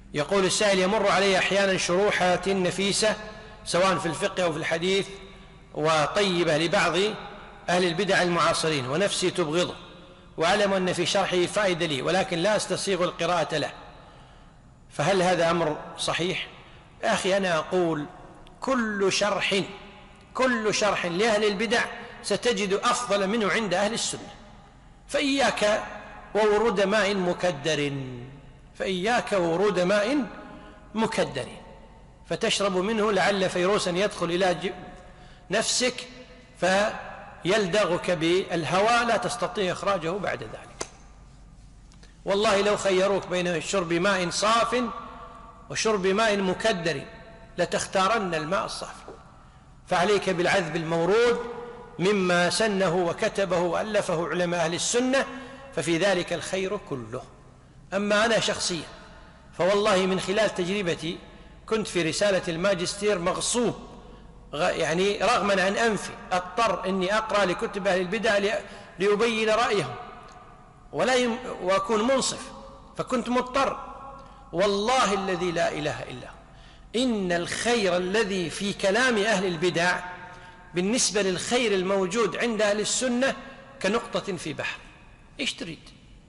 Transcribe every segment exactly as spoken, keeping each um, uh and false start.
يقول السائل: يمر علي أحيانا شروحات نفيسة سواء في الفقه أو في الحديث وطيبة لبعض أهل البدع المعاصرين، ونفسي تبغضه، وأعلم أن في شرحه فائدة لي، ولكن لا أستسيغ القراءة له، فهل هذا أمر صحيح؟ يا أخي، أنا أقول كل شرح كل شرح لأهل البدع ستجد أفضل منه عند أهل السنة، فإياك وورود ماء مكدر فإياك وورود ماء مكدر فتشرب منه لعل فيروسا يدخل إلى نفسك فيلدغك بالهواء لا تستطيع إخراجه بعد ذلك. والله لو خيروك بين شرب ماء صاف وشرب ماء مكدر لتختارن الماء الصافي، فعليك بالعذب المورود مما سنه وكتبه وألفه علماء أهل السنة، ففي ذلك الخير كله. أما أنا شخصيا فوالله من خلال تجربتي كنت في رسالة الماجستير مغصوب، يعني رغما عن أنفي أضطر أني أقرأ لكتب أهل البدع ليبين رأيهم ولا يم وأكون منصف، فكنت مضطر. والله الذي لا إله إلا هو إن الخير الذي في كلام أهل البدع بالنسبة للخير الموجود عند أهل السنة كنقطة في بحر. إيش تريد؟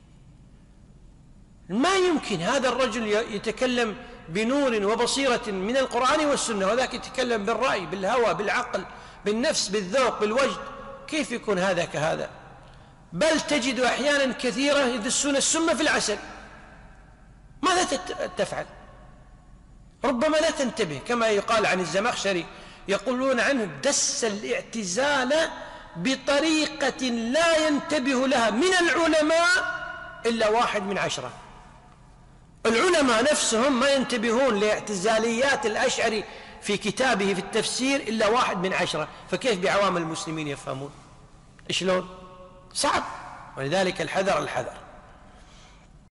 ما يمكن هذا الرجل يتكلم بنور وبصيرة من القرآن والسنة، وذاك يتكلم بالرأي بالهوى بالعقل بالنفس بالذوق بالوجد، كيف يكون هذا كهذا؟ بل تجد أحيانا كثيرة يدسون السم في العسل. ماذا تفعل؟ ربما لا تنتبه، كما يقال عن الزمخشري يقولون عنه: دس الاعتزال بطريقة لا ينتبه لها من العلماء إلا واحد من عشرة. العلماء نفسهم ما ينتبهون لاعتزاليات الأشعري في كتابه في التفسير إلا واحد من عشرة، فكيف بعوام المسلمين يفهمون؟ شلون؟ صعب. ولذلك الحذر الحذر.